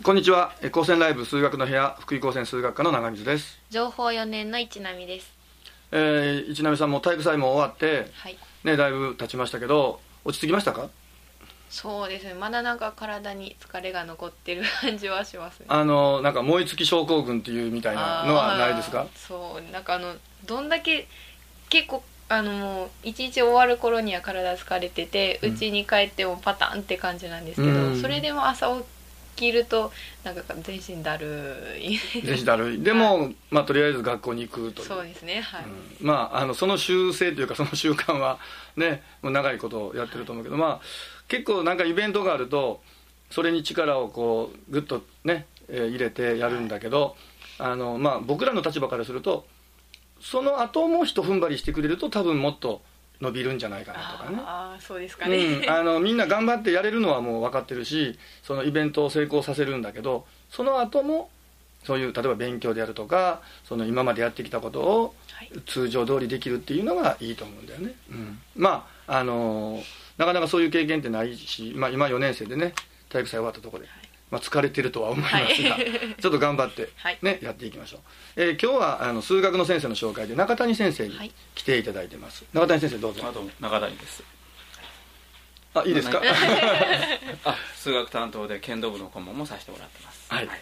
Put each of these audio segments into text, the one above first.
こんにちは。高専ライブ数学の部屋、福井高専数学科の長水です。 情報4年の市波です。 市波さんも体育祭も終わって、 はい、 ね、だいぶ経ちましたけど、落ち着きましたか？ そうですね、まだなんか体に疲れが残ってる感じはしますね。 なんか燃え尽き症候群っていうみたいなのはないですか？ そうなんかどんだけ結構もう一日終わる頃には体疲れてて、家に帰ってもパタンって感じなんですけど、それでも朝起きるとなんか全身だるい全身だるいでも、まあ、とりあえず学校に行くという。 そうですね、はい。 まあ、その習性というかその習慣はね、もう長いことやってると思うけど、まあ結構なんかイベントがあるとそれに力をこうグッとね、入れてやるんだけど、まあ、僕らの立場からするとその後も一踏ん張りしてくれると多分もっと伸びるんじゃないかなとかね。 そうですかね、 みんな頑張ってやれるのはもう分かってるし、そのイベントを成功させるんだけど、その後もそういう例えば勉強であるとか、その今までやってきたことを通常通りできるっていうのがいいと思うんだよね。まあなかなかそういう経験ってないし、まあ、今4年生でね体育祭終わったところで、まあ、疲れてるとは思いますが、ちょっと頑張って、ね、やっていきましょう。今日は数学の先生の紹介で中谷先生に来ていただいてます。中谷先生どうぞ。 どうも中谷です。 いいですか？ 数学担当で剣道部の顧問もさせてもらってます。 はい。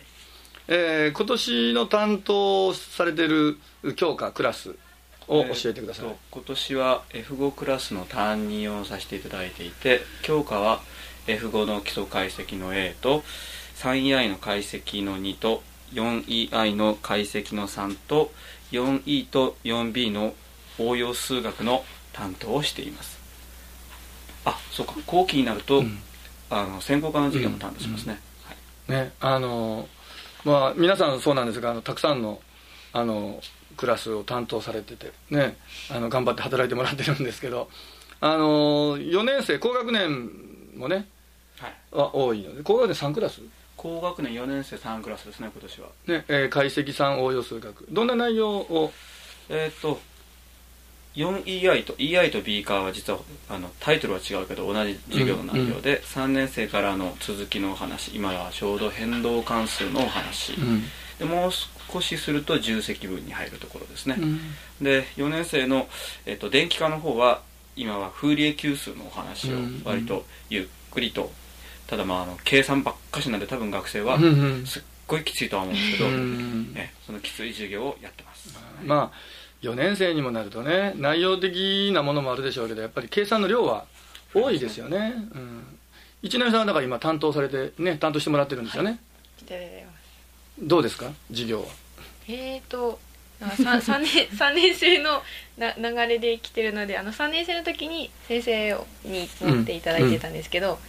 今年の担当されている教科クラスを教えてください。 今年は F5 クラスの担任をさせていただいていて、教科は F5 の基礎解析の A と 3EI の解析の2と 4EI の解析の3と 4E と 4B の応用数学の担当をしています。そうか、後期になると、専攻科の授業も担当しますね。 ね、まあ、皆さんそうなんですが、たくさんのクラスを担当されててね、頑張って働いてもらってるんですけど、4年生高学年もね、は多いので、高学年3クラス、 高学年4年生3クラスですね、今年はね。解析3応用数学、どんな内容を 4EI と EI と B 科は実はタイトルは違うけど同じ授業の内容で、3年生からの続きのお話、今はちょうど変動関数のお話、でもう少しすると重積分に入るところですね。で4年生の、電気科の方は今はフーリエ級数のお話を割とゆっくりと、ただまあ計算ばっかしなんで多分学生はすっごいきついとは思うんですけど、そのきつい授業をやってます。 まあ4年生にもなるとね、内容的なものもあるでしょうけど、やっぱり計算の量は多いですよね。一年さんはだから今担当されてね、担当してもらってるんですよね。どうですか、授業は。 3年生の流れで来てるので、3年生の時に先生に持っていただいてたんですけど、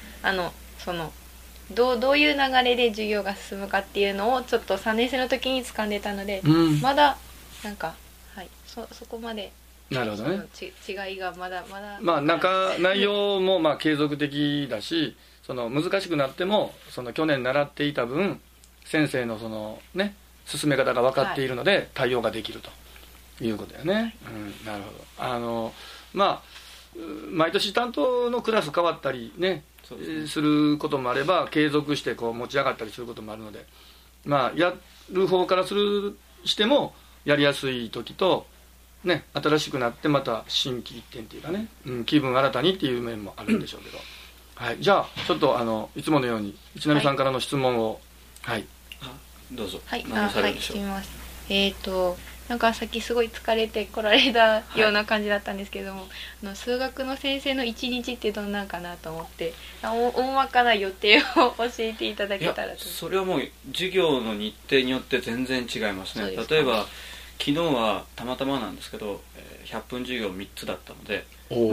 どういう流れで授業が進むかっていうのをちょっと3年生の時に掴んでたので、まだなんかそこまで、 なるほどね、 違いがまだまあ内容もまあ継続的だし、その難しくなってもその去年習っていた分先生のそのね進め方が分かっているので対応ができるということだよね。なるほど。まあ毎年担当のクラス変わったりね、することもあれば継続してこう持ち上がったりすることもあるので、まあやる方からしてもやりやすい時とね、新しくなってまた心機一転っていうかね、気分新たにっていう面もあるんでしょうけど、じゃあちょっといつものように市波さんからの質問を、 どうぞ。 何されるでしょう。はい、してみます。なんかさっきすごい疲れて来られたような感じだったんですけども、数学の先生の一日ってどんなんかなと思って、大まかな予定を教えていただけたらと。 それはもう授業の日程によって全然違いますね。例えば昨日はたまたまなんですけど、100分授業3つだったので、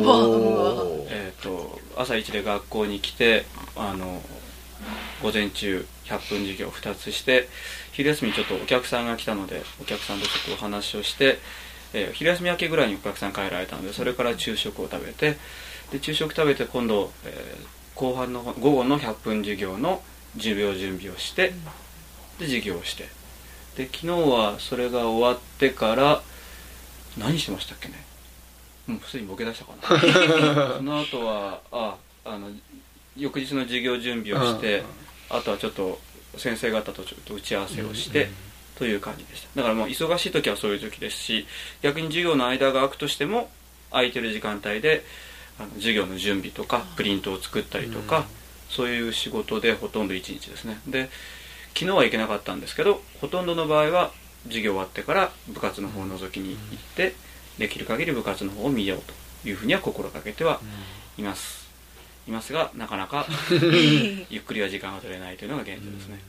朝一で学校に来て午前中100分授業2つして、昼休みちょっとお客さんが来たのでお客さんとちょっとお話をして、昼休み明けぐらいにお客さん帰られたので、それから昼食を食べて、で昼食食べて今度、後半の午後の100分授業の10秒準備をして、で授業をして、で昨日はそれが終わってから何してましたっけね。もう普通にボケ出したかなその後は翌日の授業準備をして、あとはちょっと先生方とちょっと打ち合わせをして、という感じでした。だからもう忙しい時はそういう時ですし、逆に授業の間が空くとしても空いてる時間帯で授業の準備とかプリントを作ったりとか、そういう仕事でほとんど1日ですね。で昨日は行けなかったんですけど、ほとんどの場合は授業終わってから部活の方を覗きに行って、できる限り部活の方を見ようというふうには心がけてはいますが、なかなかゆっくりは時間が取れないというのが現状ですね。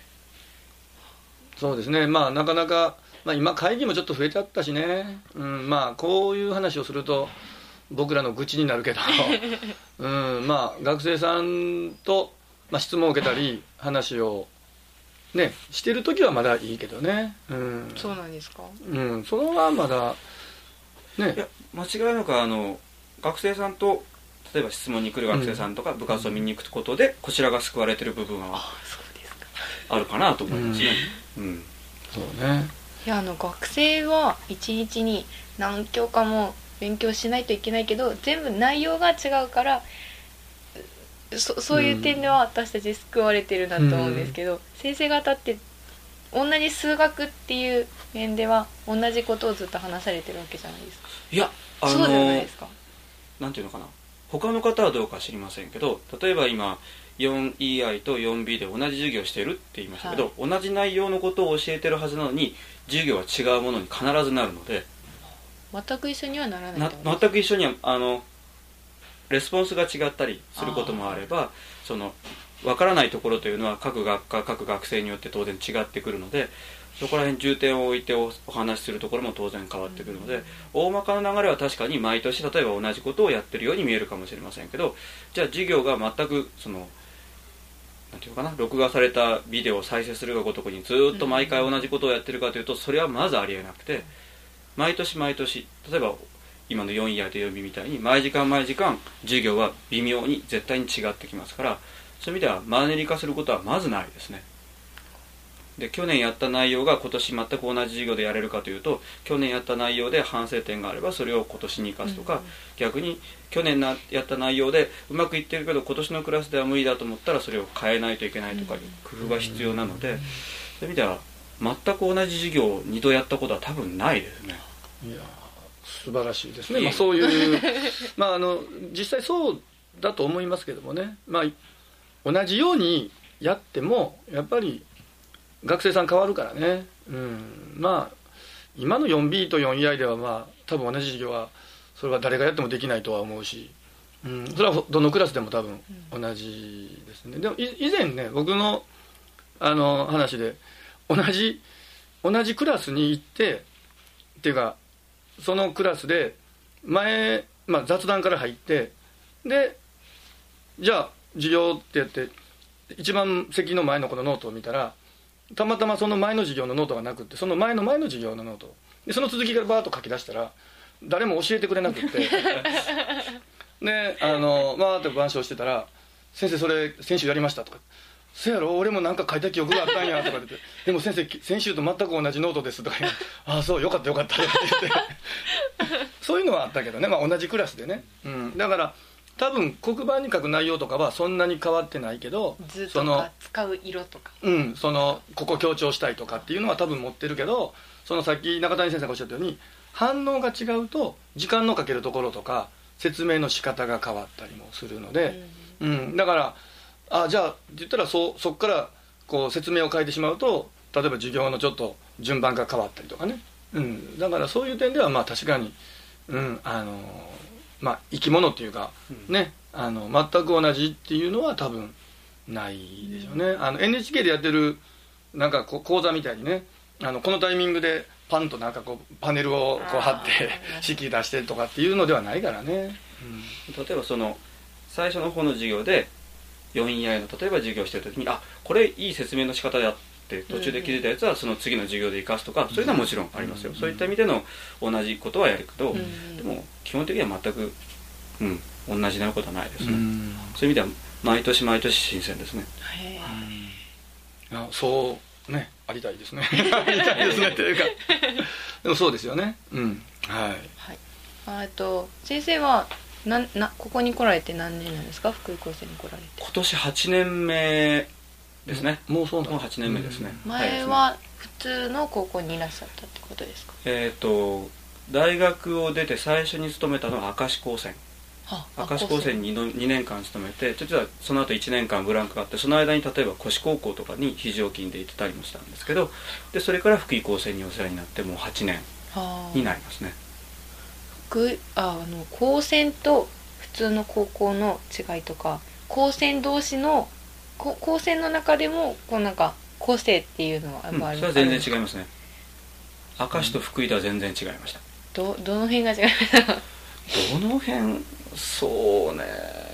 そうですね、まあなかなか、今会議もちょっと増えちゃったしね、こういう話をすると僕らの愚痴になるけど学生さんと、質問を受けたり話をねしてる時はまだいいけどね、 そうなんですか。 それはまだね。 いや間違いなく学生さんと例えば質問に来る学生さんとか部活を見に行くことでこちらが救われてる部分はあるかなと思いますね。 そうね。 いや学生は一日に何教科も勉強しないといけないけど、全部内容が違うからそういう点では私たち救われてるなと思うんですけど、先生方って同じ数学っていう面では同じことをずっと話されてるわけじゃないですか。 いやそうじゃないですか。 なんていうのかな、他の方はどうか知りませんけど、例えば今 4EI と 4B で同じ授業をしているって言いましたけど、同じ内容のことを教えてるはずなのに授業は違うものに必ずなるので、 全く一緒にはならないと。 全く一緒にはレスポンスが違ったりすることもあれば、分からないところというのは各学科各学生によって当然違ってくるので、そこら辺重点を置いてお話しするところも当然変わってくるので、大まかな流れは確かに毎年例えば同じことをやってるように見えるかもしれませんけど、じゃあ授業が全くなんていうかな、録画されたビデオを再生するがごとくにずっと毎回同じことをやってるかというと、それはまずありえなくて、毎年毎年、例えば今の 4EI と 4B みたいに毎時間毎時間授業は微妙に絶対に違ってきますから、そういう意味ではマンネリ化することはまずないですね。で去年やった内容が今年全く同じ授業でやれるかというと、去年やった内容で反省点があればそれを今年に生かすとか、逆に去年やった内容でうまくいってるけど今年のクラスでは無理だと思ったらそれを変えないといけないとかいう工夫が必要なので、そういう意味では全く同じ授業を2度やったことは多分ないですね。 いや素晴らしいですね。そういう実際そうだと思いますけどもね、同じようにやってもやっぱり学生さん変わるからね、今の 4B と 4EI では多分同じ授業はそれは誰がやってもできないとは思うし、それはどのクラスでも多分同じですね。でも以前ね、僕の話で同じクラスに行ってっていうか、そのクラスで前、雑談から入って、でじゃあ授業ってやって一番席の前の子のノートを見たら、たまたまその前の授業のノートがなくって、その前の授業のノートで、その続きからバーッと書き出したら誰も教えてくれなくってでって板書してたら、先生それ先週やりましたとか、そやろ俺もなんか書いた記憶があったんやとか言ってでも先生先週と全く同じノートですとか言ってああそうよかったよかったって言ってそういうのはあったけどね、同じクラスでね、だから多分黒板に書く内容とかはそんなに変わってないけど、 図とか使う色とか、 ここ強調したいとかっていうのは多分持ってるけど、さっき中谷先生がおっしゃったように反応が違うと時間のかけるところとか説明の仕方が変わったりもするので、だからじゃあって言ったらそこからこう説明を変えてしまうと、例えば授業のちょっと順番が変わったりとかね、だからそういう点では確かに、生き物っていうか、ね、全く同じっていうのは多分ないでしょうね。NHK でやってるなんか講座みたいにね、このタイミングでパンとなんかパネルを貼って式出してとかっていうのではないからね、 例えば最初の方の授業で 4EI の例えば授業してる時にこれいい説明の仕方だって途中で気づいたやつはその次の授業で生かすとか、そういうのはもちろんありますよ。そういった意味での同じことはやるけど、でも基本的には全く、同じなことはないですね。そういう意味では毎年毎年新鮮ですね。 そうね、ありたいですねありたいですねというかでもそうですよね。 先生はここに来られて何年なんですか？福井高専に来られて。 今年8年目ですね。 もうそうなの。 もう8年目ですね。 前は普通の高校にいらっしゃったってことですか？ 大学を出て最初に勤めたのは明石高専。明石高専に2年間勤めて、実はその後1年間ブランクがあって、その間に例えば越高校とかに非常勤で行ってたりもしたんですけど、でそれから福井高専にお世話になってもう8年になりますね。 高専と普通の高校の違いとか、高専同士の高専の中でもこうなんか個性っていうのはやっぱある、 それは全然違いますね。明石と福井とは全然違いました。 どの辺が違いました？ どの辺、そうね、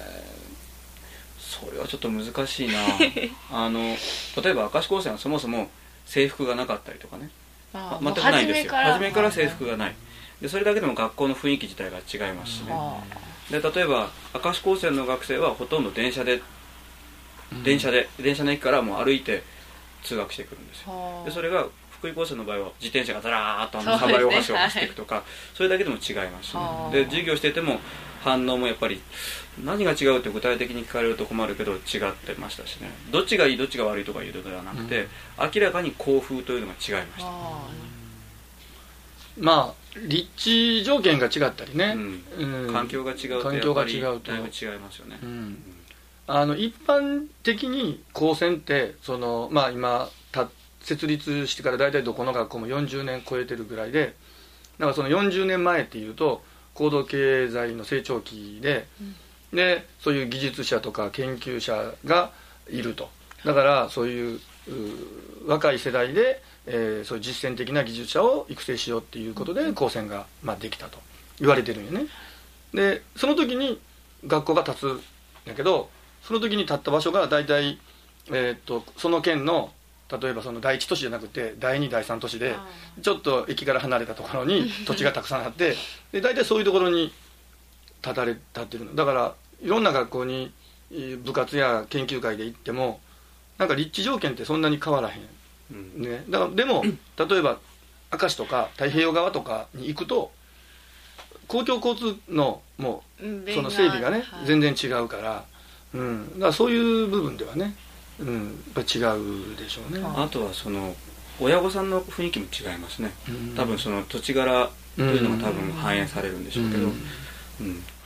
それはちょっと難しいな例えば明石高専はそもそも制服がなかったりとかね、全くないんですよ。初めから制服がないで、それだけでも学校の雰囲気自体が違いますしね。で例えば明石高専の学生はほとんど電車の駅からもう歩いて通学してくるんですよ。でそれが福井高専の場合は自転車がザラーッと鯖江大橋を走っていくとか、それだけでも違いますしね。で授業してても反応もやっぱり何が違うって具体的に聞かれると困るけど違ってましたしね。どっちがいいどっちが悪いとかいうのではなくて、明らかに校風というのが違いました。 まあ立地条件が違ったりね、 環境が違うとやっぱりだいぶ違いますよね。 一般的に高専って今設立してから大体どこの学校も40年超えてるぐらいで、だからその40年前っていうと高度経済の成長期で、でそういう技術者とか研究者がいると。だからそういう若い世代で、そういう実践的な技術者を育成しようっていうことで高専ができたと言われてるんよね。でその時に学校が建つんだけど、その時に建った場所が大体、その県の例えばその第1都市じゃなくて第2第3都市でちょっと駅から離れたところに土地がたくさんあってで大体そういうところに建ってるのだから、いろんな学校に部活や研究会で行ってもなんか立地条件ってそんなに変わらへん、ね、だからでも例えば明石とか太平洋側とかに行くと公共交通のもうその整備がね全然違うから、だからそういう部分ではねやっぱ違うでしょうね。 あとはその親御さんの雰囲気も違いますね。多分その土地柄というのが多分反映されるんでしょうけど、